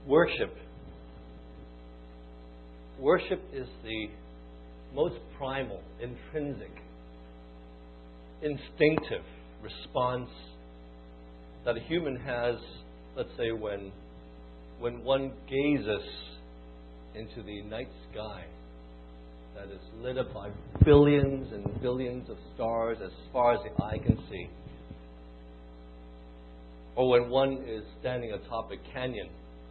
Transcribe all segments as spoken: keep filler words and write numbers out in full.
Worship. Worship is the most primal, intrinsic, instinctive response that a human has, let's say, when, when one gazes into the night sky that is lit up by billions and billions of stars as far as the eye can see. Or when one is standing atop a canyon,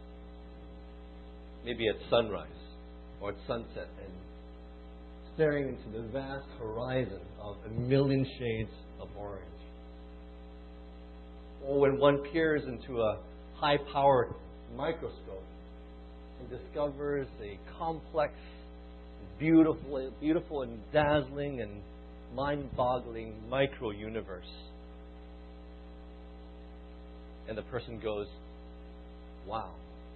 maybe at sunrise or at sunset, and staring into the vast horizon of a million shades of orange. Or when one peers into a high-powered microscope and discovers a complex, beautiful, beautiful and dazzling and mind-boggling micro-universe. And the person goes, wow.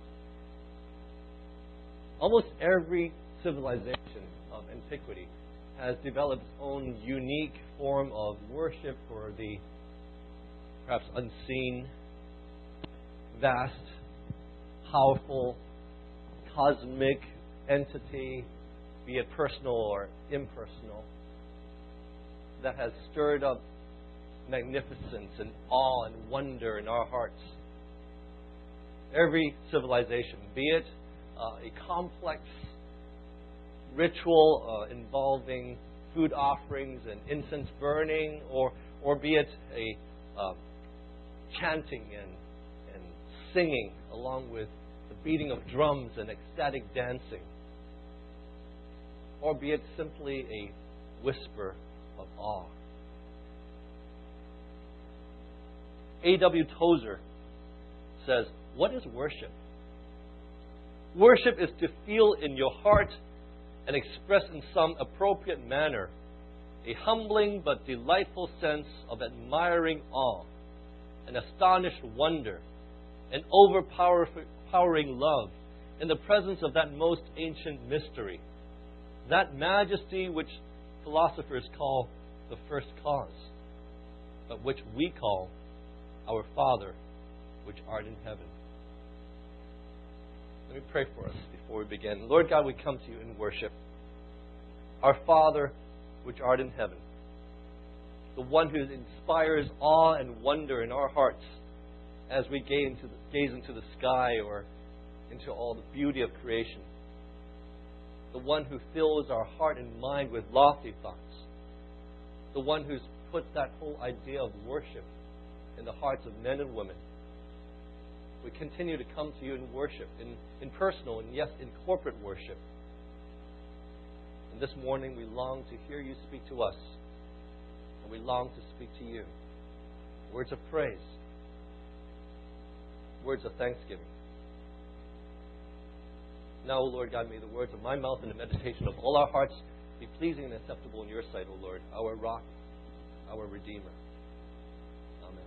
Almost every civilization of antiquity has developed its own unique form of worship for the perhaps unseen, vast, powerful, cosmic entity, be it personal or impersonal, that has stirred up magnificence and awe and wonder in our hearts. Every civilization, be it uh, a complex ritual uh, involving food offerings and incense burning, or or be it a um, chanting and, and singing along with the beating of drums and ecstatic dancing, or be it simply a whisper of awe. A W Tozer says, what is worship? Worship is to feel in your heart and express in some appropriate manner a humbling but delightful sense of admiring awe, an astonished wonder, an overpowering love in the presence of that most ancient mystery, that majesty which philosophers call the first cause, but which we call our Father, which art in heaven. Let me pray for us before we begin. Lord God, we come to you in worship. Our Father, which art in heaven, the one who inspires awe and wonder in our hearts as we gaze into the, gaze into the sky or into all the beauty of creation. The one who fills our heart and mind with lofty thoughts. The one who's put that whole idea of worship in the hearts of men and women. We continue to come to you in worship, in, in personal and yes, in corporate worship. And this morning we long to hear you speak to us. And we long to speak to you. Words of praise. Words of thanksgiving. Now, O Lord God, may the words of my mouth and the meditation of all our hearts be pleasing and acceptable in your sight, O Lord, our rock, our Redeemer. Amen.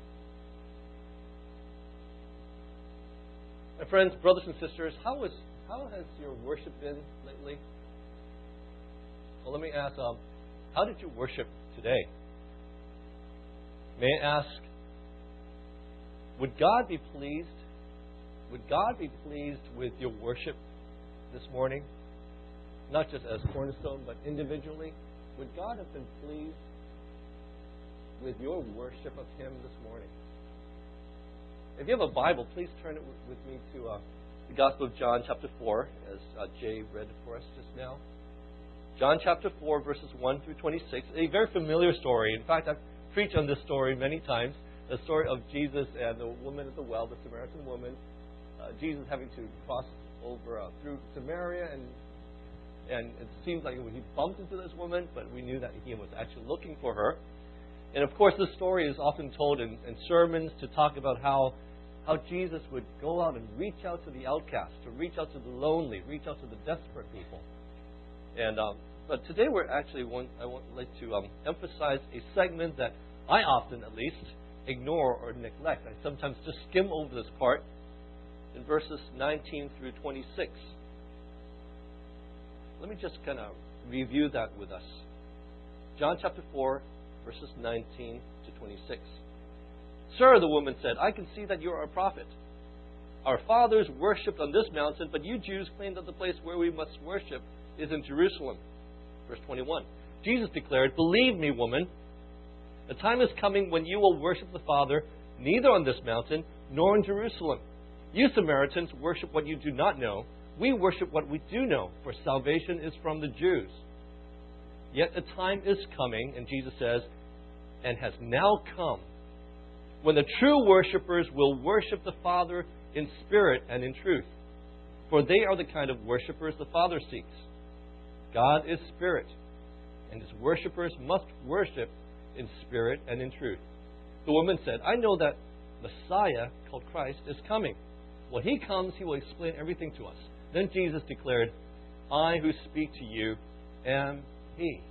My friends, brothers and sisters, how is how has your worship been lately? Well, let me ask, um, how did you worship today? May I ask, would God be pleased? Would God be pleased with your worship this morning? Not just as Cornerstone, but individually. Would God have been pleased with your worship of Him this morning? If you have a Bible, please turn it with me to uh, the Gospel of John chapter four, as uh, Jay read it for us just now. John chapter four, verses one through twenty-six. A very familiar story. In fact, I've preached on this story many times. The story of Jesus and the woman at the well, the Samaritan woman. Uh, Jesus having to cross over uh, through Samaria, and and it seems like he bumped into this woman, but we knew that he was actually looking for her. And of course, this story is often told in, in sermons to talk about how how Jesus would go out and reach out to the outcast, to reach out to the lonely, reach out to the desperate people. And um, but today we're actually want I want like to um, emphasize a segment that I often, at least, ignore or neglect. I sometimes just skim over this part in verses nineteen through twenty-six. Let me just kind of review that with us. John chapter four, verses nineteen to twenty-six. Sir, the woman said, I can see that you are a prophet. Our fathers worshipped on this mountain, but you Jews claim that the place where we must worship is in Jerusalem. Verse twenty-one. Jesus declared, believe me, woman, the time is coming when you will worship the Father neither on this mountain nor in Jerusalem. You Samaritans worship what you do not know. We worship what we do know, for salvation is from the Jews. Yet a time is coming, and Jesus says, and has now come, when the true worshippers will worship the Father in spirit and in truth. For they are the kind of worshippers the Father seeks. God is spirit, and His worshippers must worship in spirit and in truth. The woman said, I know that Messiah, called Christ, is coming. When He comes, He will explain everything to us. Then Jesus declared, I who speak to you am He.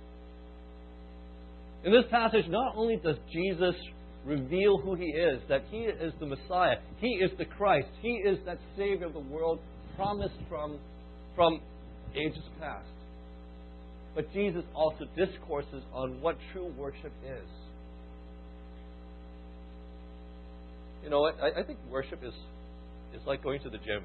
In this passage, not only does Jesus reveal who He is, that He is the Messiah, He is the Christ, He is that Savior of the world promised from, from ages past. But Jesus also discourses on what true worship is. You know what? I, I think worship is, is like going to the gym.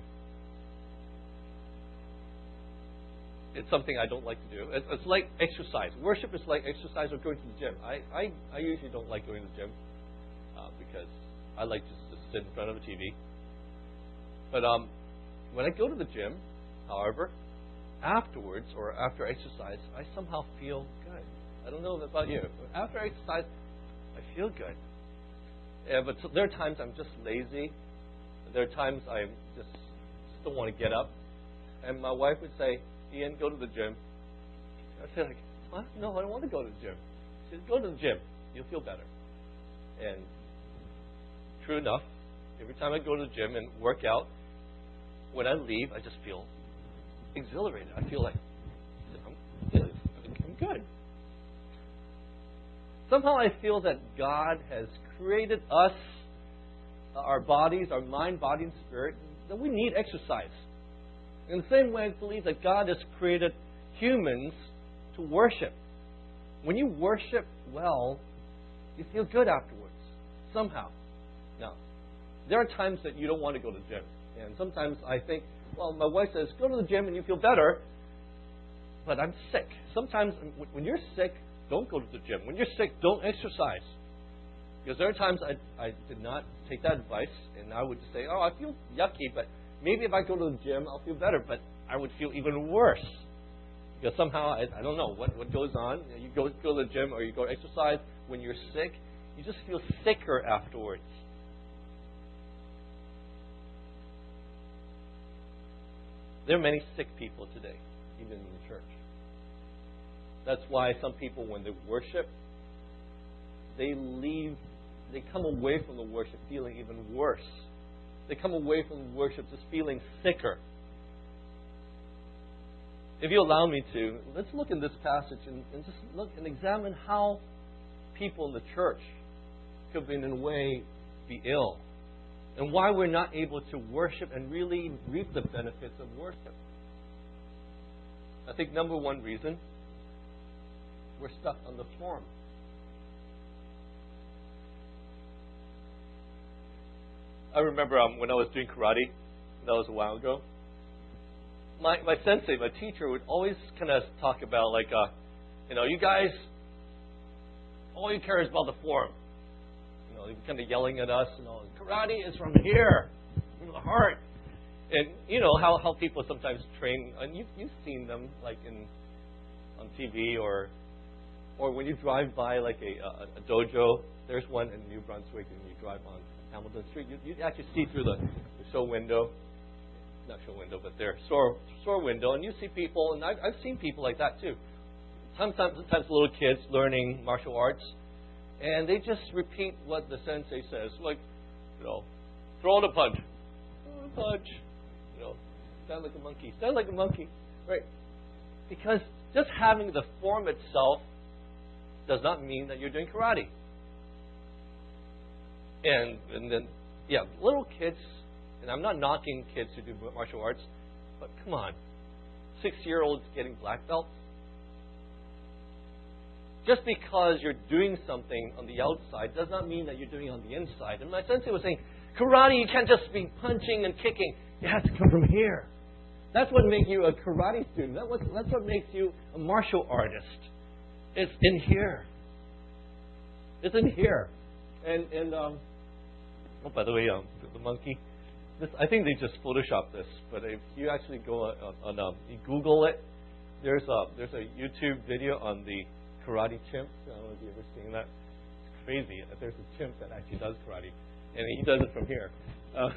It's something I don't like to do. It's, it's like exercise. Worship is like exercise or going to the gym. I, I, I usually don't like going to the gym uh, because I like just to sit in front of the T V. But um, when I go to the gym, however, afterwards or after exercise, I somehow feel good. I don't know about you. But after exercise, I feel good. Yeah, but so there are times I'm just lazy. There are times I just, just don't want to get up. And my wife would say, Ian, go to the gym. I say, like, what? No, I don't want to go to the gym. She says, go to the gym. You'll feel better. And true enough, every time I go to the gym and work out, when I leave, I just feel exhilarated. I feel like I'm good. I'm good. Somehow I feel that God has created us, our bodies, our mind, body, and spirit, that we need exercise. In the same way, I believe that God has created humans to worship. When you worship well, you feel good afterwards, somehow. Now, there are times that you don't want to go to the gym. And sometimes I think, well, my wife says, go to the gym and you feel better. But I'm sick. Sometimes when you're sick, don't go to the gym. When you're sick, don't exercise. Because there are times I, I did not take that advice, and I would just say, oh, I feel yucky, but maybe if I go to the gym, I'll feel better. But I would feel even worse. Because somehow, I, I don't know what, what goes on. You go, go to the gym or you go exercise when you're sick, you just feel sicker afterwards. There are many sick people today, even in the church. That's why some people, when they worship, they leave, they come away from the worship feeling even worse. They come away from worship just feeling sicker. If you allow me to, let's look in this passage and, and just look and examine how people in the church could, in a way, be ill. And why we're not able to worship and really reap the benefits of worship. I think number one reason, we're stuck on the form. I remember um, when I was doing karate, that was a while ago, my, my sensei, my teacher, would always kind of talk about, like, uh, you know, you guys, all you care is about the form. You know, kind of yelling at us, you know, karate is from here, from the heart. And you know how, how people sometimes train, and you've, you've seen them, like in on T V or or when you drive by like a, a, a dojo. There's one in New Brunswick, and you drive on Hamilton Street. You, you actually see through the, the show window, not show window, but their store store window, and you see people, and I've, I've seen people like that too. Sometimes, sometimes little kids learning martial arts. And they just repeat what the sensei says, like, you know, throw the punch, throw the punch, you know, stand like a monkey, stand like a monkey, right? Because just having the form itself does not mean that you're doing karate. And and then, yeah, little kids, and I'm not knocking kids who do martial arts, but come on, six-year-olds getting black belts. Just because you're doing something on the outside does not mean that you're doing it on the inside. And my sensei was saying, Karate, you can't just be punching and kicking. It has to come from here. That's what makes you a karate student. That was, that's what makes you a martial artist. It's in here. It's in here. And, and um, oh, by the way, um, the, the monkey, this, I think they just photoshopped this. But if you actually go on, on um, you Google it, there's a, there's a YouTube video on the karate chimp. I don't know if you've ever seen that. It's crazy. There's a chimp that actually does karate. And he does it from here. Uh,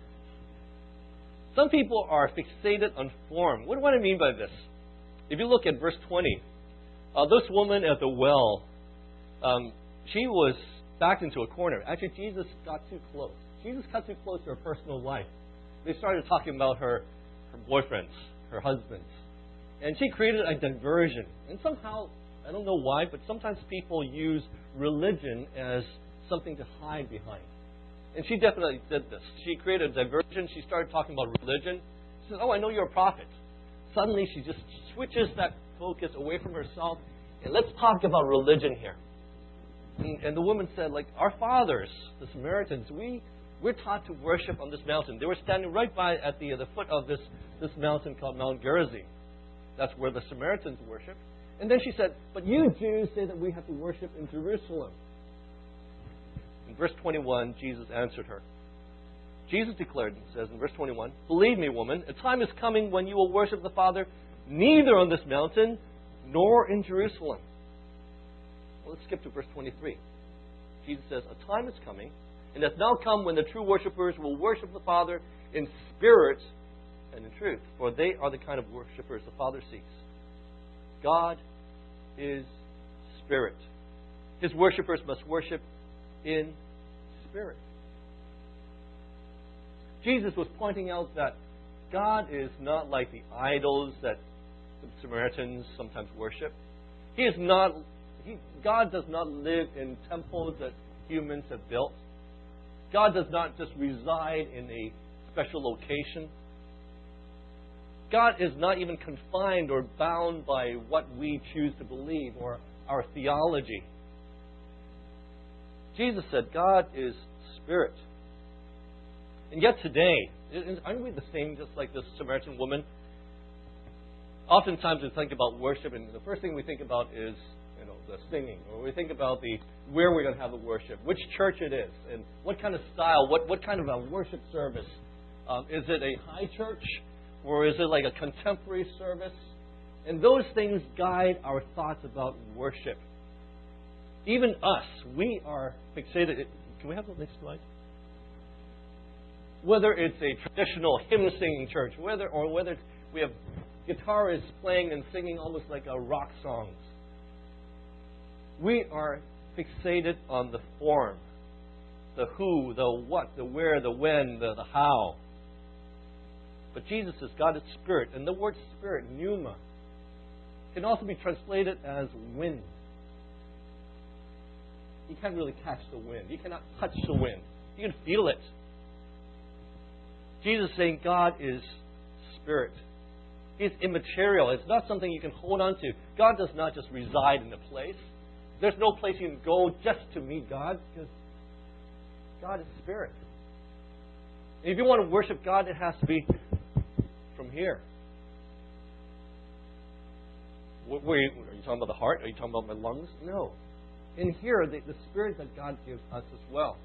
some people are fixated on form. What do I mean by this? If you look at verse twenty, uh, this woman at the well, um, she was backed into a corner. Actually, Jesus got too close. Jesus got too close to her personal life. They started talking about her, her boyfriends, her husbands. And she created a diversion. And somehow, I don't know why, but sometimes people use religion as something to hide behind. And she definitely did this. She created a diversion. She started talking about religion. She said, oh, I know you're a prophet. Suddenly she just switches that focus away from herself. And let's talk about religion here. And, and the woman said, like, our fathers, the Samaritans, we, we're taught to worship on this mountain. They were standing right by at the, the foot of this, this mountain called Mount Gerizim. That's where the Samaritans worship. And then she said, but you Jews say that we have to worship in Jerusalem. In verse twenty-one, Jesus answered her. Jesus declared, it says in verse twenty-one, believe me, woman, a time is coming when you will worship the Father neither on this mountain nor in Jerusalem. Well, let's skip to verse twenty-three. Jesus says, a time is coming, and has now come when the true worshippers will worship the Father in spirit and in truth, for they are the kind of worshippers the Father seeks. God is spirit. His worshippers must worship in spirit. Jesus was pointing out that God is not like the idols that the Samaritans sometimes worship. He is not. He, God does not live in temples that humans have built. God does not just reside in a special location. God is not even confined or bound by what we choose to believe or our theology. Jesus said, God is spirit. And yet today, aren't we the same just like this Samaritan woman? Oftentimes we think about worship, and the first thing we think about is, you know, the singing, or we think about the where we're going to have the worship, which church it is, and what kind of style, what, what kind of a worship service. Um, is it a high church, or is it like a contemporary service? And those things guide our thoughts about worship. Even us, we are fixated. Can we have the next slide? Whether it's a traditional hymn-singing church, whether or whether we have guitarists playing and singing almost like a rock songs, we are fixated on the form, the who, the what, the where, the when, the, the how. But Jesus says God is spirit, and the word spirit, pneuma, can also be translated as wind. You can't really catch the wind. You cannot touch the wind. You can feel it. Jesus is saying God is spirit. He's immaterial. It's not something you can hold on to. God does not just reside in a place. There's no place you can go just to meet God, because God is spirit. And if you want to worship God, it has to be from here. What, were you, are you talking about the heart? Are you talking about my lungs? No. In here, the, the spirit that God gives us as well.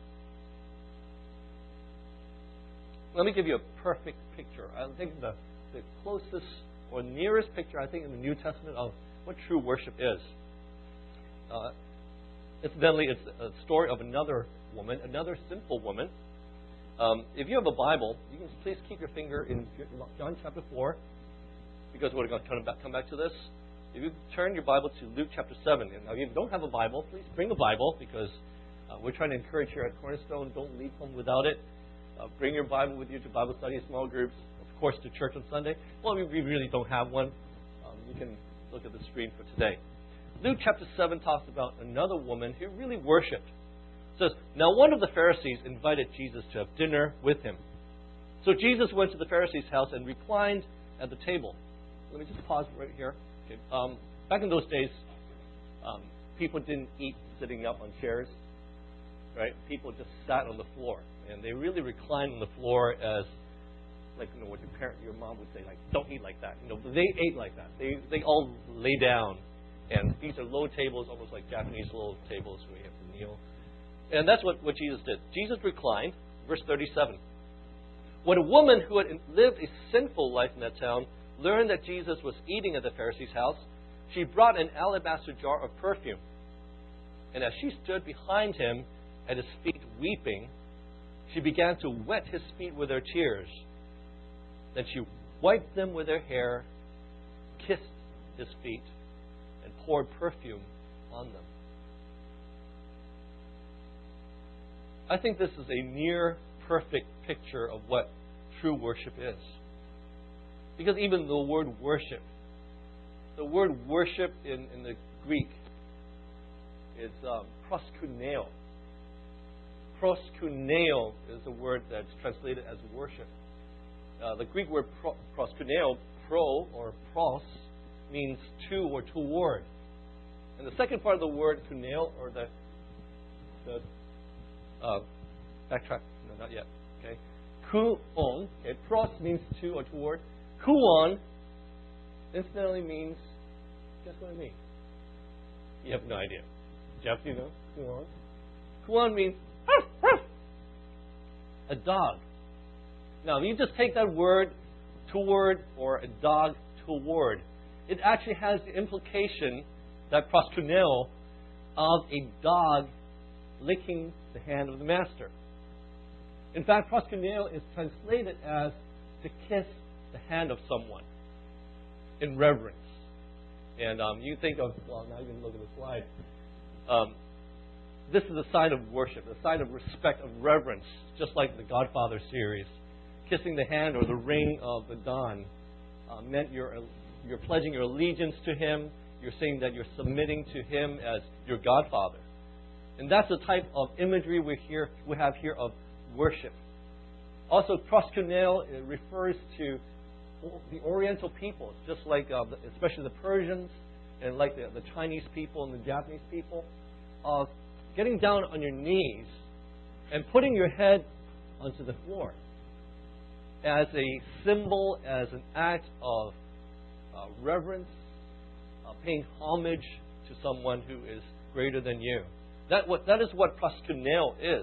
Let me give you a perfect picture. I think the, the closest or nearest picture, I think, in the New Testament of what true worship is. Uh, incidentally, it's a story of another woman, another sinful woman. Um, if you have a Bible, you can please keep your finger in John chapter four, because we're going to come back, come back to this. If you turn your Bible to Luke chapter seven. Now, if you don't have a Bible, please bring a Bible, because uh, we're trying to encourage here at Cornerstone, don't leave home without it. Uh, bring your Bible with you to Bible study, small groups, of course, to church on Sunday. Well, we really don't have one. Um, you can look at the screen for today. Luke chapter seven talks about another woman who really worshipped. It says, now one of the Pharisees invited Jesus to have dinner with him. So Jesus went to the Pharisee's house and reclined at the table. Let me just pause right here. Okay. Um, back in those days, um, people didn't eat sitting up on chairs. Right? People just sat on the floor. and they really reclined on the floor as, like, you know, what your parent, your mom would say, like, don't eat like that. You know, but they ate like that. They they all lay down, and these are low tables, almost like Japanese low tables where you have to kneel. And that's what, what Jesus did. Jesus reclined, verse thirty-seven. When a woman who had lived a sinful life in that town learned that Jesus was eating at the Pharisee's house, she brought an alabaster jar of perfume. And as she stood behind him at his feet weeping, she began to wet his feet with her tears. Then she wiped them with her hair, kissed his feet, and poured perfume on them. I think this is a near perfect picture of what true worship is. Because even the word worship, the word worship in, in the Greek is um, proskuneo. Proskuneo is a word that's translated as worship. Uh, the Greek word pro, proskuneo, pro or pros, means to or toward. And the second part of the word kuneo, or the, the uh, backtrack, no, not yet. Okay, kuon. Okay, pros means to or toward. Kuon incidentally means, guess what I mean? You have no idea. Jeff, you know? Kuon. Kuon means a dog. Now, if you just take that word toward or a dog toward, it actually has the implication, that proskuneo, of a dog licking the hand of the master. In fact, proskuneo is translated as to kiss the hand of someone in reverence. And um, you think of, well, now you can look at the slide. Um, this is a sign of worship, a sign of respect, of reverence, just like the Godfather series. Kissing the hand or the ring of the Don uh, meant you're, you're pledging your allegiance to Him. You're saying that you're submitting to Him as your Godfather. And that's the type of imagery we, hear, we have here of worship. Also, proskuneo refers to the Oriental peoples, just like uh, especially the Persians and like the, the Chinese people and the Japanese people, of getting down on your knees and putting your head onto the floor as a symbol, as an act of uh, reverence, uh, paying homage to someone who is greater than you. That what that is what proskuneo is.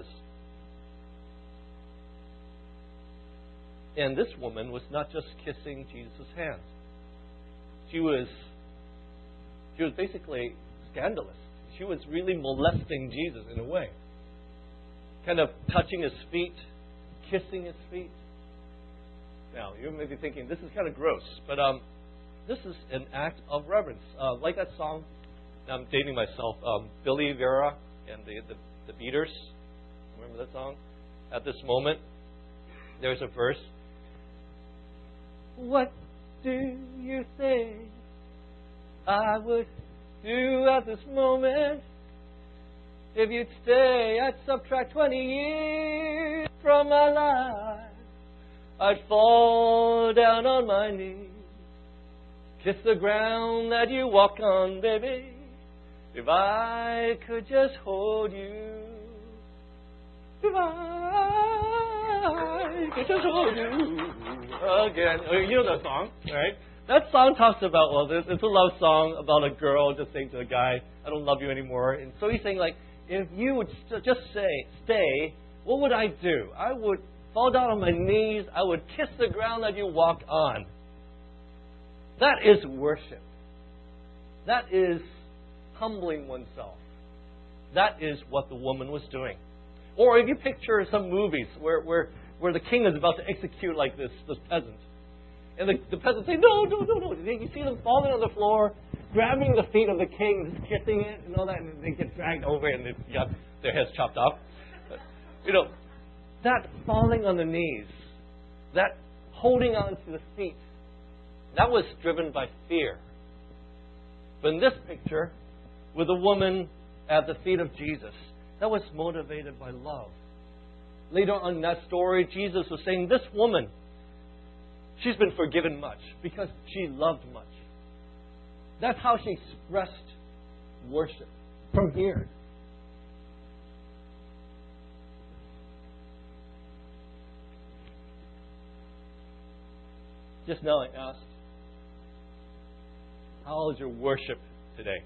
And this woman was not just kissing Jesus' hands. She was she was basically scandalous. She was really molesting Jesus in a way. Kind of touching his feet, kissing his feet. Now, you may be thinking, this is kind of gross, but um, this is an act of reverence. Uh, like that song, I'm dating myself, um, Billy Vera and the, the, the Beaters. Remember that song? At this moment, there's a verse. What do you think I would do at this moment if you'd stay? I'd subtract twenty years from my life. I'd fall down on my knees, kiss the ground that you walk on, baby, if I could just hold you. If I could just hold you again. You know that song, right? That song talks about, well, it's a love song about a girl just saying to a guy, I don't love you anymore. And so he's saying, like, if you would just say, stay, what would I do? I would fall down on my knees. I would kiss the ground that you walk on. That is worship. That is humbling oneself. That is what the woman was doing. Or if you picture some movies where, where, where the king is about to execute like this, this peasant. And the, the peasants say, no, no, no, no. You see them falling on the floor, grabbing the feet of the king, just kissing it and all that, and they get dragged over and they got their heads chopped off. But, you know, that falling on the knees, that holding on to the feet, that was driven by fear. But in this picture, with a woman at the feet of Jesus, that was motivated by love. Later on in that story, Jesus was saying, this woman, she's been forgiven much because she loved much. That's how she expressed worship from here. Just now I asked, how is your worship today?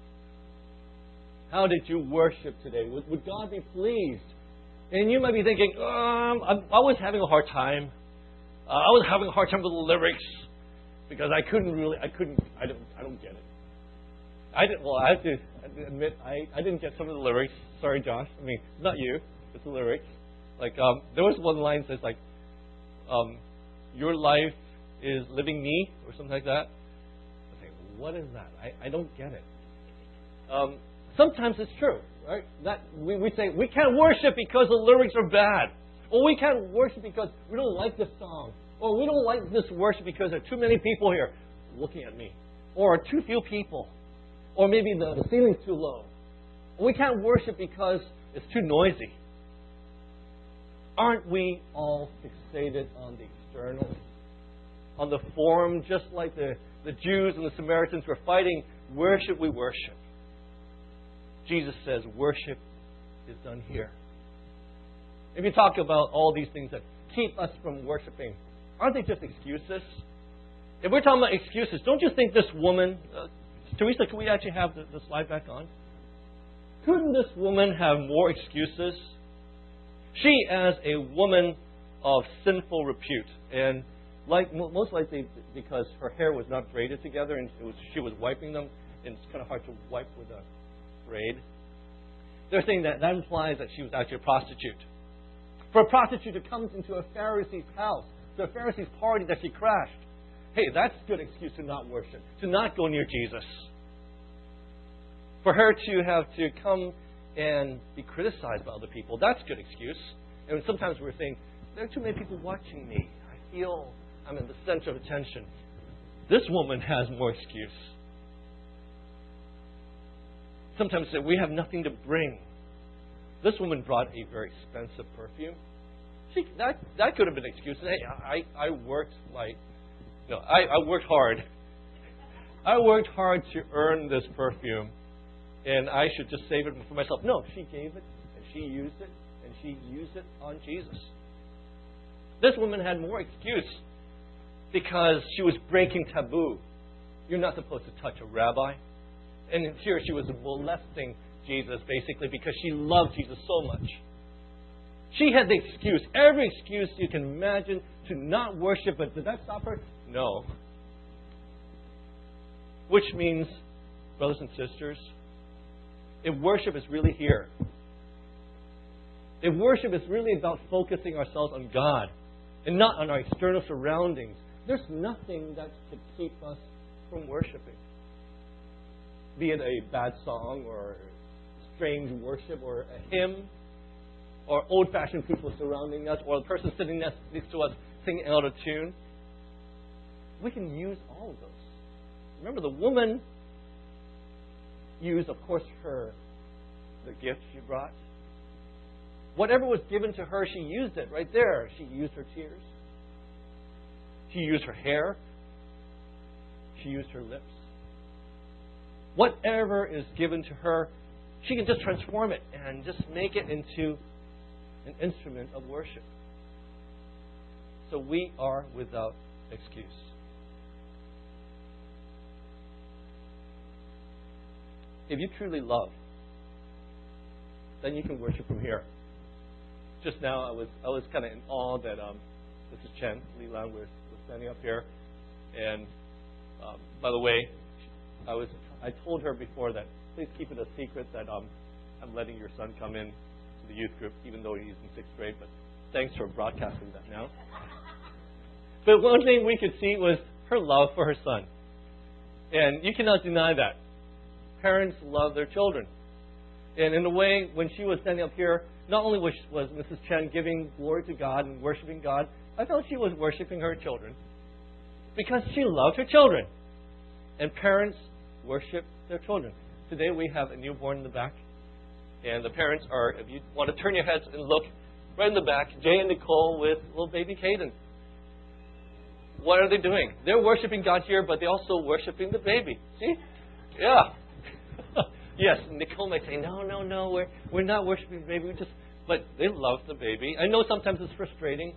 How did you worship today? Would, would God be pleased? And you might be thinking, um, I, I was having a hard time. Uh, I was having a hard time with the lyrics because I couldn't really, I couldn't, I don't, I don't get it. I didn't. Well, I have to, I have to admit, I, I didn't get some of the lyrics. Sorry, Josh. I mean, not you. It's the lyrics. Like um, there was one line that says like, um, "Your life is living me," or something like that. I think, what is that? I, I don't get it. Um, sometimes it's true, right? That we, we say we can't worship because the lyrics are bad, or we can't worship because we don't like this song, or we don't like this worship because there are too many people here looking at me, or too few people, or maybe the, the ceiling's too low. Or we can't worship because it's too noisy. Aren't we all fixated on the external, on the form, just like the, the Jews and the Samaritans were fighting? Where should we worship? Jesus says worship is done here. If you talk about all these things that keep us from worshiping, aren't they just excuses? If we're talking about excuses, don't you think this woman, uh, Teresa, can we actually have the, the slide back on? Couldn't this woman have more excuses? She, as a woman of sinful repute, and like most likely because her hair was not braided together and it was, she was wiping them, and it's kind of hard to wipe with a braid. They're saying that that implies that she was actually a prostitute. For a prostitute who comes into a Pharisee's house, to a Pharisee's party that she crashed, hey, that's a good excuse to not worship, to not go near Jesus. For her to have to come and be criticized by other people, that's a good excuse. And sometimes we're saying, there are too many people watching me. I feel I'm in the center of attention. This woman has more excuse. Sometimes we say, we have nothing to bring. This woman brought a very expensive perfume. She, that, that could have been an excuse. Hey, I, I worked like, no, I, I worked hard. I worked hard to earn this perfume, and I should just save it for myself. No, she gave it, and she used it, and she used it on Jesus. This woman had more excuse because she was breaking taboo. You're not supposed to touch a rabbi. And here she was molesting Jesus, basically, because she loved Jesus so much. She had the excuse, every excuse you can imagine, to not worship. But did that stop her? No. Which means, brothers and sisters, if worship is really here, if worship is really about focusing ourselves on God and not on our external surroundings, there's nothing that could keep us from worshiping. Be it a bad song or strange worship or a hymn or old-fashioned people surrounding us or the person sitting next to us singing out of tune. We can use all of those. Remember, the woman used, of course, her, the gift she brought. Whatever was given to her, she used it right there. She used her tears. She used her hair. She used her lips. Whatever is given to her, she can just transform it and just make it into an instrument of worship. So we are without excuse. If you truly love, then you can worship from here. Just now, I was I was kind of in awe that um, Missus Chen, Li Lan, was, was standing up here. And um, by the way, I was I told her before that please keep it a secret that um, I'm letting your son come in to the youth group, even though he's in sixth grade. But thanks for broadcasting that now. But one thing we could see was her love for her son, and you cannot deny that. Parents love their children. And in a way, when she was standing up here, not only was, was Missus Chen giving glory to God and worshiping God, I felt she was worshiping her children because she loved her children. And parents worship their children. Today we have a newborn in the back. And the parents are, if you want to turn your heads and look, right in the back, Jay and Nicole with little baby Caden. What are they doing? They're worshiping God here, but they're also worshiping the baby. See? Yeah. Yes, Nicole might say, no, no, no, we're we're not worshiping the baby. We just, but they love the baby. I know sometimes it's frustrating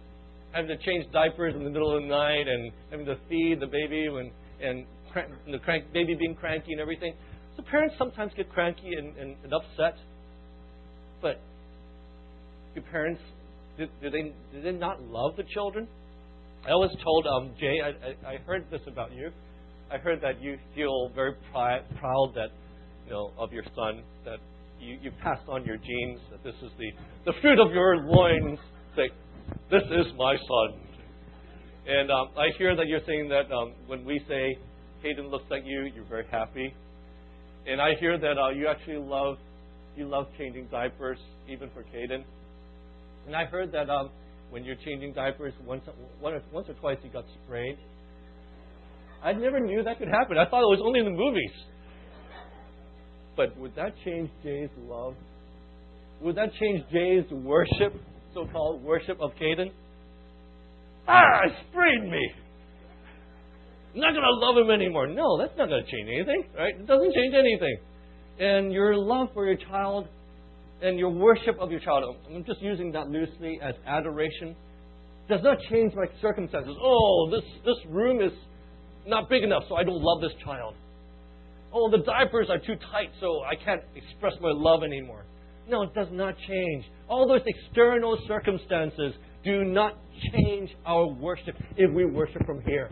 having to change diapers in the middle of the night and having to feed the baby when, and crank, the crank, baby being cranky and everything. So parents sometimes get cranky and, and, and upset. But do parents, do, do, they, do they not love the children? I always told um, Jay, I, I, I heard this about you. I heard that you feel very pri- proud that, you know, of your son, that you, you passed on your genes, that this is the, the fruit of your loins. Say, this is my son. And um, I hear that you're saying that um, when we say Hayden looks like you, you're very happy. And I hear that uh, you actually love you love changing diapers, even for Caden. And I heard that um, when you're changing diapers, once, once or twice you got sprayed. I never knew that could happen. I thought it was only in the movies. But would that change Jay's love? Would that change Jay's worship, so-called worship of Caden? Ah, sprayed me. I'm not going to love him anymore. No, that's not going to change anything, right? It doesn't change anything. And your love for your child and your worship of your child, I'm just using that loosely as adoration, does not change my circumstances. Oh, this, this room is not big enough, so I don't love this child. Oh, the diapers are too tight, so I can't express my love anymore. No, it does not change. All those external circumstances do not change our worship if we worship from here.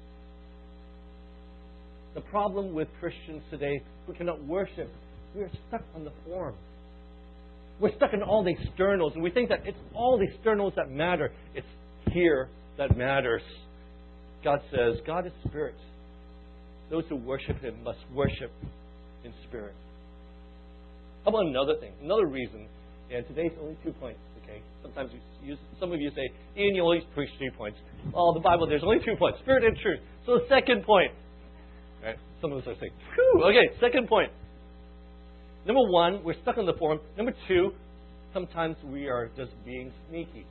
The problem with Christians today who cannot worship, we are stuck on the form. We're stuck in all the externals, and we think that it's all the externals that matter. It's here that matters. God says, God is spirit. Those who worship Him must worship in spirit. How about another thing? Another reason, and today's only two points, okay? Sometimes you, you, some of you say, Ian, you always preach three points. Oh, the Bible, there's only two points, spirit and truth. So the second point. Right? Some of us are saying, phew. Okay, second point. Number one, we're stuck on the form. Number two, sometimes we are just being sneaky.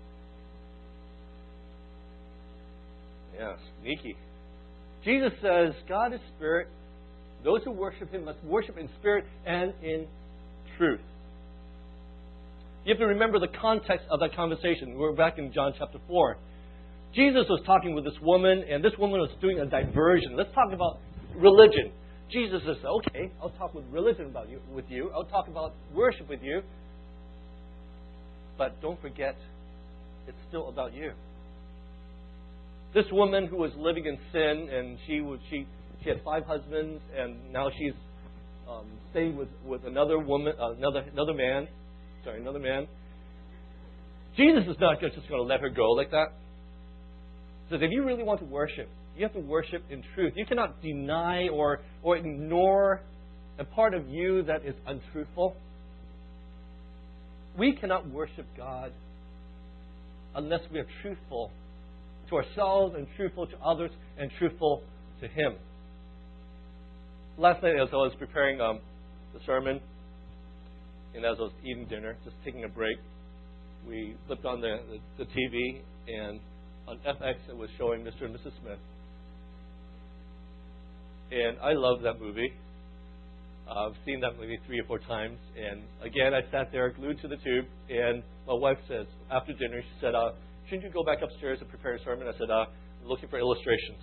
Yeah, sneaky. Jesus says, God is spirit. Those who worship Him must worship in spirit and in truth. You have to remember the context of that conversation. We're back in John chapter four. Jesus was talking with this woman, and this woman was doing a diversion. Let's talk about religion. Jesus says, okay, I'll talk with religion about you, with you. I'll talk about worship with you. But don't forget, it's still about you. This woman who was living in sin, and she was, she she had five husbands, and now she's um, staying with, with another woman, uh, another another man. Sorry, another man. Jesus is not just going to let her go like that. He says, if you really want to worship, you have to worship in truth. You cannot deny or, or ignore a part of you that is untruthful. We cannot worship God unless we are truthful to ourselves and truthful to others and truthful to Him. Last night as I was preparing um, the sermon and as I was eating dinner, just taking a break, we flipped on the, the, the T V, and on F X it was showing Mister and Missus Smith. And I love that movie. Uh, I've seen that movie three or four times. And again, I sat there glued to the tube. And my wife says, after dinner, she said, uh, shouldn't you go back upstairs and prepare a sermon? I said, uh, I'm looking for illustrations.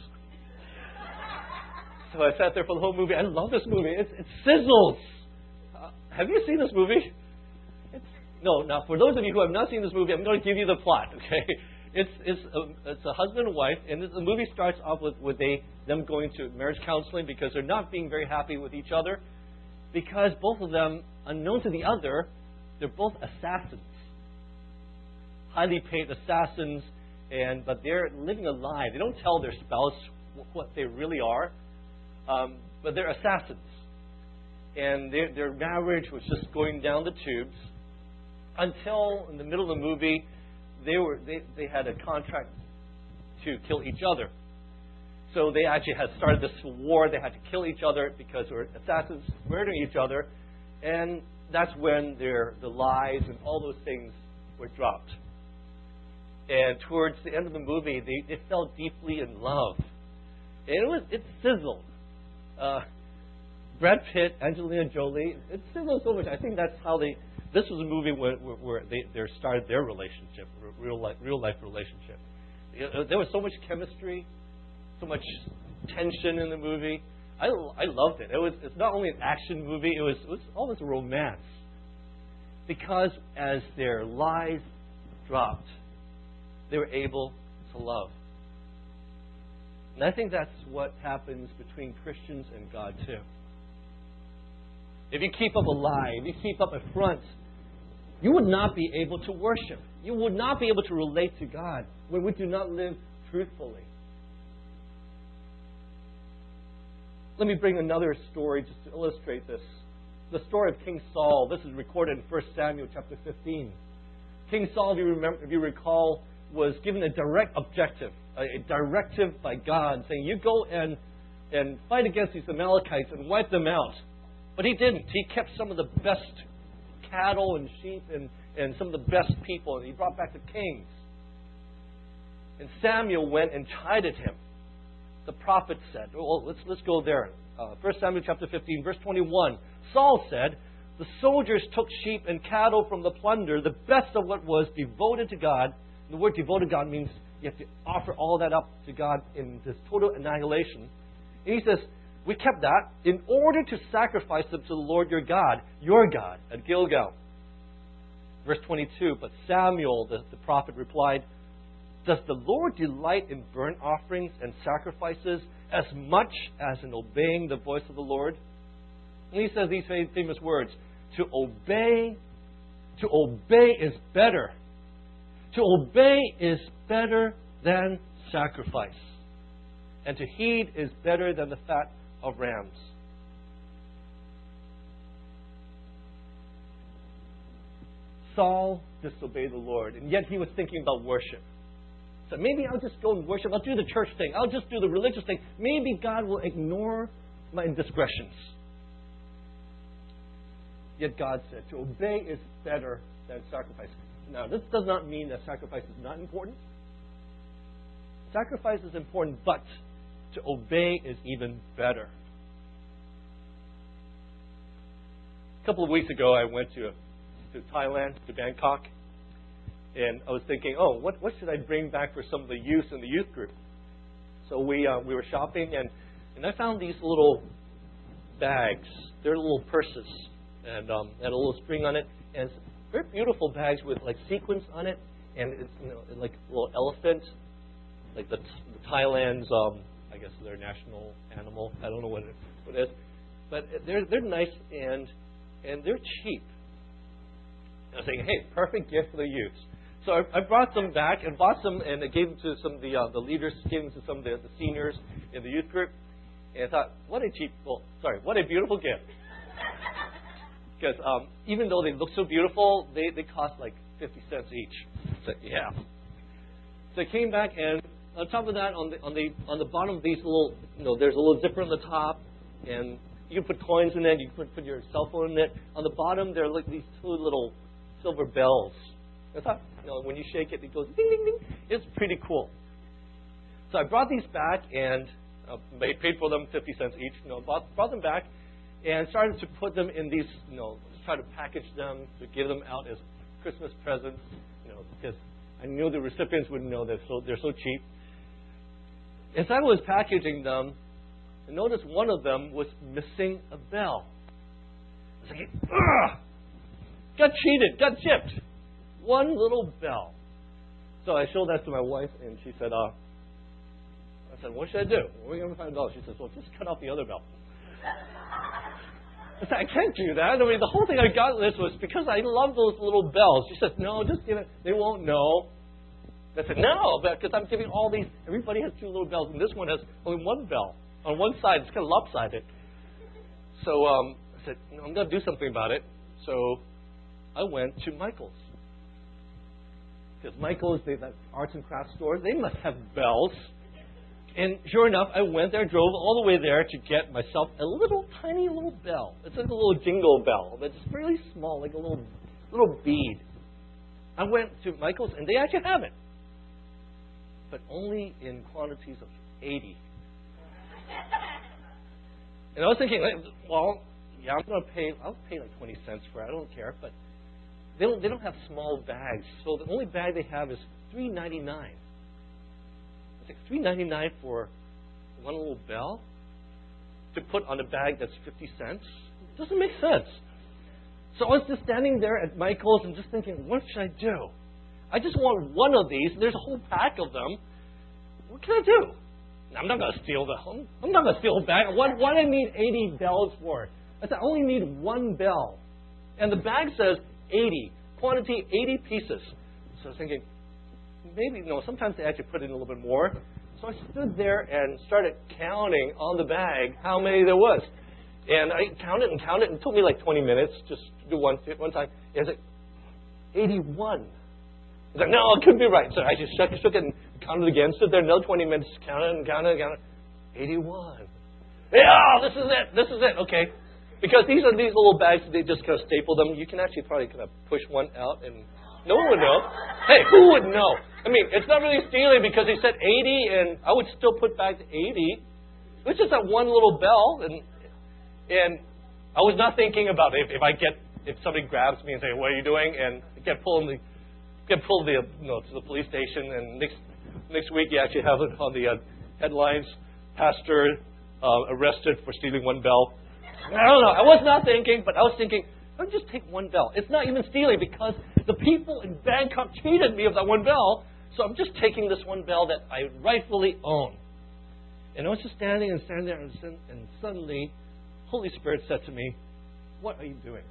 So I sat there for the whole movie. I love this movie. It's, it sizzles. Uh, have you seen this movie? It's, no, now for those of you who have not seen this movie, I'm going to give you the plot, okay? It's it's a, it's a husband and wife, and this, the movie starts off with, with they them going to marriage counseling because they're not being very happy with each other, because both of them, unknown to the other, they're both assassins, highly paid assassins, and but they're living a lie. They don't tell their spouse what they really are, um, but they're assassins, and their their marriage was just going down the tubes until in the middle of the movie. They were they, they had a contract to kill each other. So they actually had started this war. They had to kill each other because they were assassins murdering each other. And that's when their the lies and all those things were dropped. And towards the end of the movie, they, they fell deeply in love. And it was it sizzled. Uh, Brad Pitt, Angelina Jolie, it sizzled so much. I think that's how they This was a movie where, where, where they, they started their relationship, real life, real life relationship. There was so much chemistry, so much tension in the movie. I, I loved it. It was it's not only an action movie, it was, it was almost a romance. Because as their lies dropped, they were able to love. And I think that's what happens between Christians and God too. If you keep up a lie, if you keep up a front, you would not be able to worship. You would not be able to relate to God when we do not live truthfully. Let me bring another story just to illustrate this. The story of King Saul. This is recorded in First Samuel chapter fifteen. King Saul, if you remember, if you recall, was given a direct objective, a, a directive by God, saying, "You go and and fight against these Amalekites and wipe them out." But he didn't. He kept some of the best cattle and sheep and, and some of the best people, and he brought back the kings. And Samuel went and chided him. The prophet said, well, let's let's go there. Uh, First Samuel chapter fifteen, verse twenty-one. Saul said, "The soldiers took sheep and cattle from the plunder, the best of what was devoted to God." And the word devoted to God means you have to offer all that up to God in this total annihilation. And he says, "We kept that in order to sacrifice them to the Lord your God, your God, at Gilgal." Verse twenty-two, but Samuel, the, the prophet, replied, "Does the Lord delight in burnt offerings and sacrifices as much as in obeying the voice of the Lord?" And he says these famous words, "To obey, to obey is better. To obey is better than sacrifice. And to heed is better than the fat of rams." Saul disobeyed the Lord, and yet he was thinking about worship. So maybe I'll just go and worship. I'll do the church thing. I'll just do the religious thing. Maybe God will ignore my indiscretions. Yet God said, to obey is better than sacrifice. Now, this does not mean that sacrifice is not important. Sacrifice is important, but to obey is even better. A couple of weeks ago, I went to, to Thailand, to Bangkok, and I was thinking, oh, what, what should I bring back for some of the youth in the youth group? So we uh, we were shopping, and, and I found these little bags. They're little purses, and um, had a little string on it, and it's very beautiful bags with like sequins on it, and it's, you know, like a little elephant, like the, the Thailand's, um, I guess their national animal. I don't know what it, what it is, but they're they're nice and and they're cheap. And I was thinking, hey, perfect gift for the youth. So I, I brought them back and bought some, and I gave them to some of the uh, the leaders, gave them to some of the, the seniors in the youth group. And I thought, what a cheap, well, sorry, what a beautiful gift. Because um, even though they look so beautiful, they, they cost like fifty cents each. So yeah. So I came back, and on top of that, on the on the on the bottom of these little, you know, there's a little zipper on the top, and you can put coins in it. You can put, put your cell phone in it. On the bottom, there are like these two little silver bells. I thought, you know, when you shake it, it goes ding, ding, ding. It's pretty cool. So I brought these back and uh, paid for them fifty cents each. You know, brought, brought them back and started to put them in these, you know, try to package them to give them out as Christmas presents. You know, because I knew the recipients wouldn't know that so they're so cheap. As I was packaging them, I noticed one of them was missing a bell. I was like, ugh! Got cheated, got chipped. One little bell. So I showed that to my wife, and she said, uh, I said, what should I do? Where are you going to find a bell? She says, well, just cut off the other bell. I said, I can't do that. I mean, the whole thing I got this was because I love those little bells. She said, no, just give it. They won't know. I said, no, because I'm giving all these. Everybody has two little bells, and this one has only one bell. On one side, it's kind of lopsided. So um, I said, no, I'm going to do something about it. So I went to Michael's. Because Michael's, they have arts and crafts stores. They must have bells. And sure enough, I went there, drove all the way there to get myself a little tiny little bell. It's like a little jingle bell, but it's really small, like a little little bead. I went to Michael's, and they actually have it, but only in quantities of eighty. And I was thinking, well, yeah, I'm going to pay. I'll pay like twenty cents for it. I don't care, but they don't, they don't have small bags. So the only bag they have is three ninety-nine. It's like three ninety-nine for one little bell to put on a bag that's fifty cents. It doesn't make sense. So I was just standing there at Michael's and just thinking, what should I do? I just want one of these. There's a whole pack of them. What can I do? I'm not going to steal the home. I'm not going to steal a bag. What, what do I need eighty bells for? I said, I only need one bell. And the bag says eighty. Quantity, eighty pieces. So I was thinking, maybe, no, sometimes they actually put in a little bit more. So I stood there and started counting on the bag how many there was. And I counted and counted, and it took me like twenty minutes just to do one, one time. And it's like, eighty-one. I was like, no, it couldn't be right. So I just shook, shook it and counted again. Stood there another twenty minutes, counted and counted and counted. eighty-one. Yeah, this is it. This is it. Okay. Because these are these little bags, they just kind of staple them. You can actually probably kind of push one out and no one would know. Hey, who would know? I mean, it's not really stealing because he said eighty and I would still put back the eighty. It's just that one little bell. And and I was not thinking about if, if I get, if somebody grabs me and say, what are you doing? And get pulled, the, get pulled the, you know, to the police station. And next next week you actually have it on the uh, headlines, pastor uh, arrested for stealing one bell. I don't know. I was not thinking, but I was thinking, I'll just take one bell. It's not even stealing because the people in Bangkok cheated me of that one bell. So I'm just taking this one bell that I rightfully own. And I was just standing and standing there, and, and suddenly, Holy Spirit said to me, what are you doing?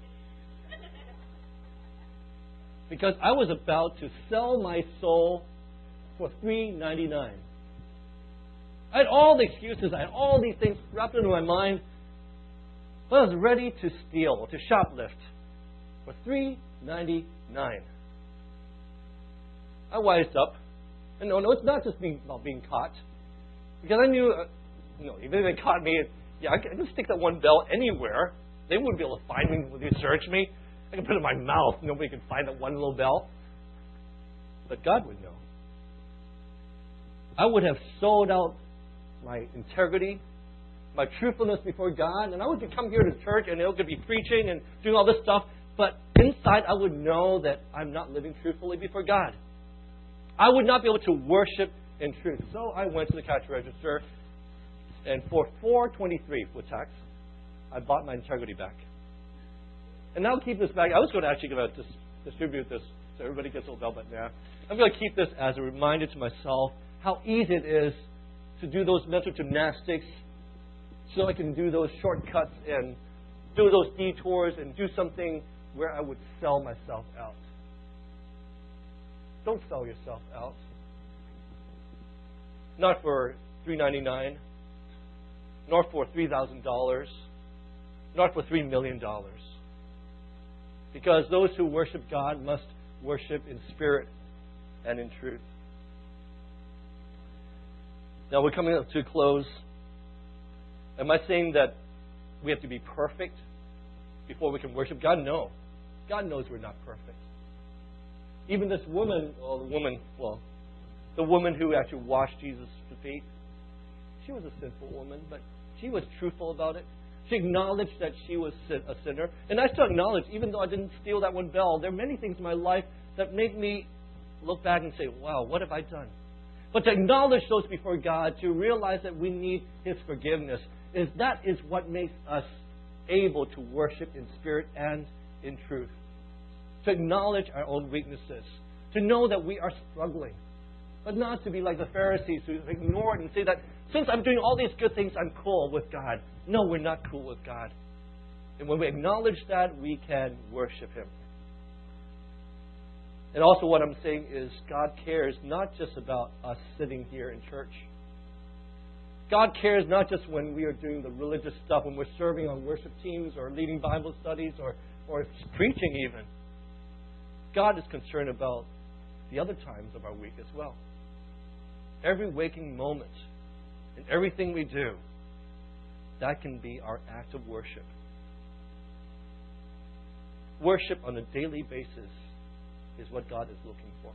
Because I was about to sell my soul for three ninety-nine. I had all the excuses. I had all these things wrapped into my mind. But I was ready to steal, to shoplift for three ninety-nine. I wised up. And no, no, it's not just being, about being caught. Because I knew, uh, you know, even if they caught me, yeah, I can, I can stick that one bell anywhere. They wouldn't be able to find me when they search me. I can put it in my mouth. Nobody can find that one little bell. But God would know. I would have sold out my integrity, my truthfulness before God, and I would come here to church and it could be preaching and doing all this stuff, but inside I would know that I'm not living truthfully before God. I would not be able to worship in truth. So I went to the cash register, and for four twenty-three with tax, I bought my integrity back. And now I'll keep this back. I was going to actually going to dis- distribute this so everybody gets a little bell, but now I'm going to keep this as a reminder to myself how easy it is to do those mental gymnastics so I can do those shortcuts and do those detours and do something where I would sell myself out. Don't sell yourself out. Not for three ninety-nine, nor for three thousand dollars, not for three million dollars. Because those who worship God must worship in spirit and in truth. Now we're coming up to a close. Am I saying that we have to be perfect before we can worship God? No. God knows we're not perfect. Even this woman, well, the woman, well, the woman who actually washed Jesus' feet, she was a sinful woman, but she was truthful about it. She acknowledged that she was a sinner. And I still acknowledge, even though I didn't steal that one bell, there are many things in my life that make me look back and say, wow, what have I done? But to acknowledge those before God, to realize that we need His forgiveness, is that is what makes us able to worship in spirit and in truth. To acknowledge our own weaknesses. To know that we are struggling. But not to be like the Pharisees who ignore it and say that since I'm doing all these good things, I'm cool with God. No, we're not cool with God. And when we acknowledge that, we can worship Him. And also what I'm saying is God cares not just about us sitting here in church. God cares not just when we are doing the religious stuff, when we're serving on worship teams or leading Bible studies or, or preaching even. God is concerned about the other times of our week as well. Every waking moment and everything we do, that can be our act of worship. Worship on a daily basis is what God is looking for.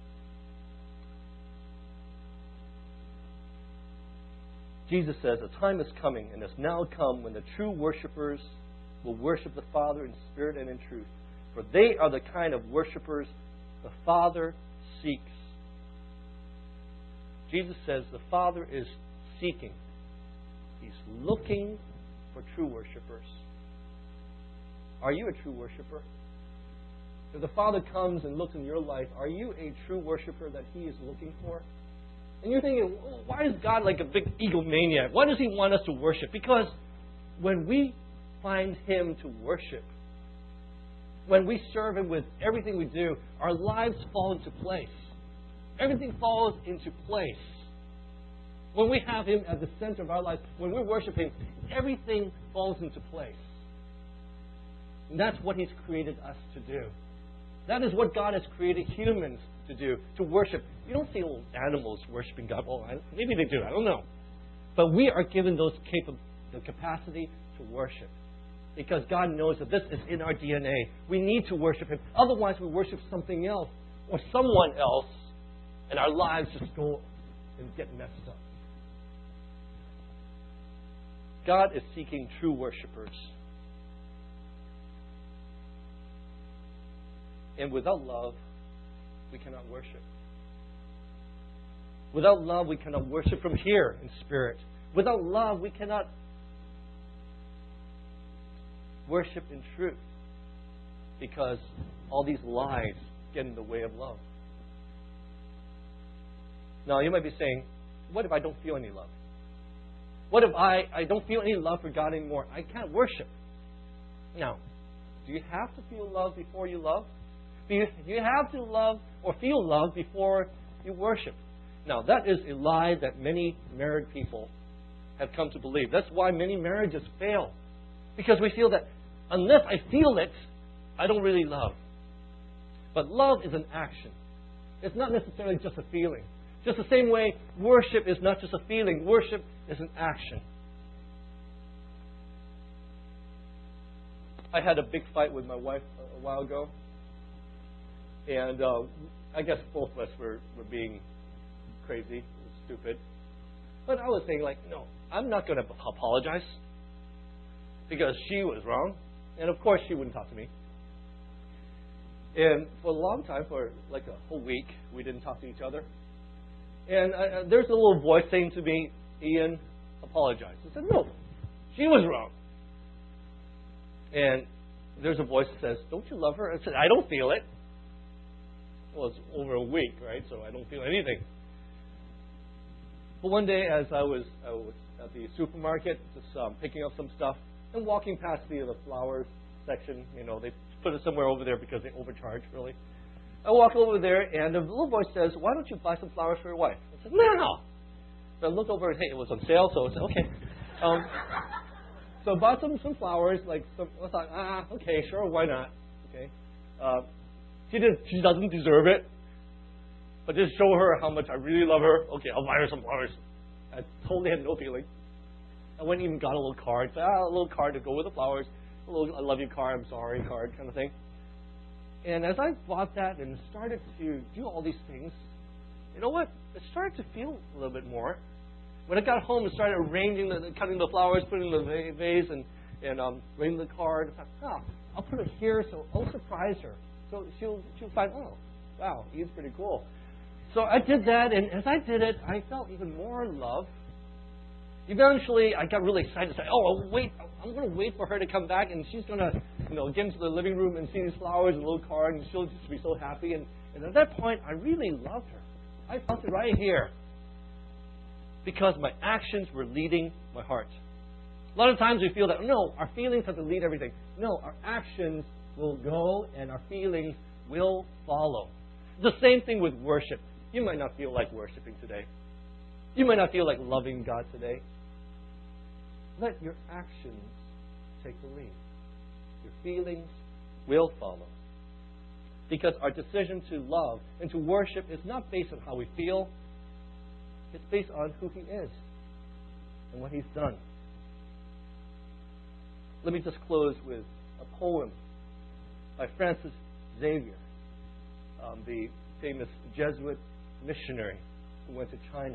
Jesus says, a time is coming and has now come when the true worshipers will worship the Father in spirit and in truth. for they are the kind of worshipers the Father seeks. Jesus says the Father is seeking. He's looking for true worshipers. Are you a true worshiper? If the Father comes and looks in your life, are you a true worshiper that He is looking for? And you're thinking, why is God like a big egomaniac? Why does He want us to worship? Because when we find Him to worship, when we serve Him with everything we do, our lives fall into place. Everything falls into place. When we have Him at the center of our life, when we worship Him, everything falls into place. And that's what He's created us to do. That is what God has created humans to do, to worship. You don't see little animals worshiping God. Well, maybe they do. I don't know. But we are given those capa- the capacity to worship. Because God knows that this is in our D N A. We need to worship Him. Otherwise, we worship something else or someone else, and our lives just go and get messed up. God is seeking true worshipers. And without love, we cannot worship. Without love, we cannot worship from here in spirit. Without love, we cannot worship in truth. Because all these lies get in the way of love. Now, you might be saying, what if I don't feel any love? What if I, I don't feel any love for God anymore? I can't worship. Now, do you have to feel love before you love? Do you, do you have to love or feel love before you worship? Now, that is a lie that many married people have come to believe. That's why many marriages fail. Because we feel that unless I feel it, I don't really love. But love is an action. It's not necessarily just a feeling. Just the same way, worship is not just a feeling. Worship is an action. I had a big fight with my wife a while ago. And uh, I guess both of us were, were being crazy, stupid. But I was saying, like, no, I'm not going to apologize. Because she was wrong. And of course she wouldn't talk to me. And for a long time, for like a whole week, we didn't talk to each other. And I, there's a little voice saying to me, Ian, apologize. I said, no, she was wrong. And there's a voice that says, don't you love her? I said, I don't feel it. Well, it's over a week, right? So I don't feel anything. But one day, as I was, I was at the supermarket, just um, picking up some stuff, and walking past the, the flowers section, you know, they put it somewhere over there because they overcharge, really. I walk over there, and the little voice says, why don't you buy some flowers for your wife? I said, no. So I looked over, and hey, it was on sale, so I said, okay. Um, so I bought some, some flowers, like, some, I thought, ah, okay, sure, why not? Okay. Uh, she, did, she doesn't deserve it, but just show her how much I really love her. Okay, I'll buy her some flowers. I totally had no feeling. I went and even got a little card. So, ah, a little card to go with the flowers. A little I love you card, I'm sorry card kind of thing. And as I bought that and started to do all these things, you know what? It started to feel a little bit more. When I got home and started arranging, the, cutting the flowers, putting in the vase, and, and um, writing the card, I thought, oh, I'll put it here so I'll surprise her. So she'll, she'll find, oh, wow, he's pretty cool. So I did that, and as I did it, I felt even more love. Eventually, I got really excited. I said, oh, I'll wait. I'm going to wait for her to come back, and she's going to, you know, get into the living room and see these flowers and a little card, and she'll just be so happy. And, and at that point, I really loved her. I felt it right here. Because my actions were leading my heart. A lot of times we feel that, no, our feelings have to lead everything. No, our actions will go, and our feelings will follow. The same thing with worship. You might not feel like worshiping today. You might not feel like loving God today. Let your actions take the lead. Your feelings will follow. Because our decision to love and to worship is not based on how we feel. It's based on who He is and what He's done. Let me just close with a poem by Francis Xavier, um, the famous Jesuit missionary who went to China.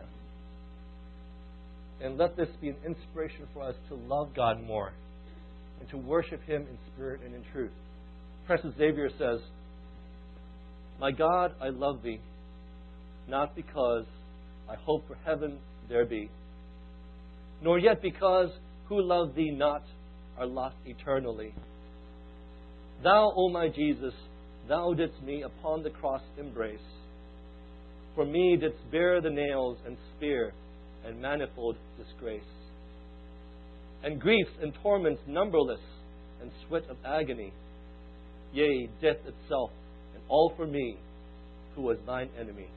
And let this be an inspiration for us to love God more and to worship Him in spirit and in truth. Francis Xavier says, "My God, I love thee, not because I hope for heaven there be, nor yet because who love thee not are lost eternally. Thou, O my Jesus, thou didst me upon the cross embrace. For me didst bear the nails and spear and manifold disgrace. And griefs and torments numberless and sweat of agony. Yea, death itself, and all for me, who was thine enemy.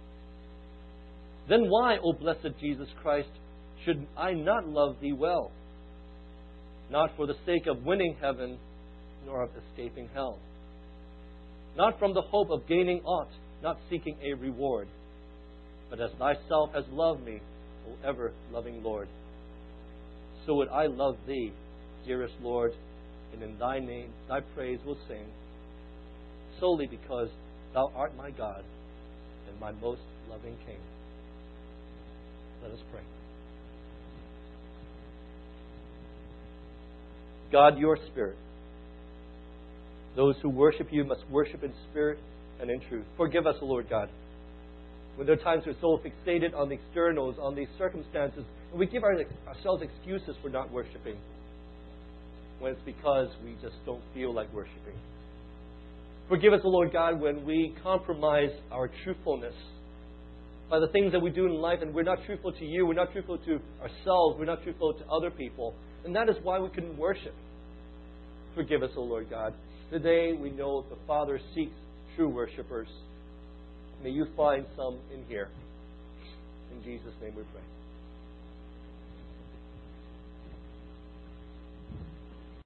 Then why, O blessed Jesus Christ, should I not love thee well? Not for the sake of winning heaven, nor of escaping hell. Not from the hope of gaining aught, not seeking a reward, but as thyself hast loved me, O ever-loving Lord. So would I love thee, dearest Lord, and in thy name thy praise will sing, solely because thou art my God and my most loving King." Let us pray. God, your Spirit. Those who worship you must worship in spirit and in truth. Forgive us, O Lord God, when there are times we're so fixated on the externals, on the circumstances, and we give our, ourselves excuses for not worshiping, when it's because we just don't feel like worshiping. Forgive us, O Lord God, when we compromise our truthfulness by the things that we do in life, and we're not truthful to you, we're not truthful to ourselves, we're not truthful to other people, and that is why we couldn't worship. Forgive us, O Lord God. Today we know the Father seeks true worshipers. May you find some in here. In Jesus' name we pray.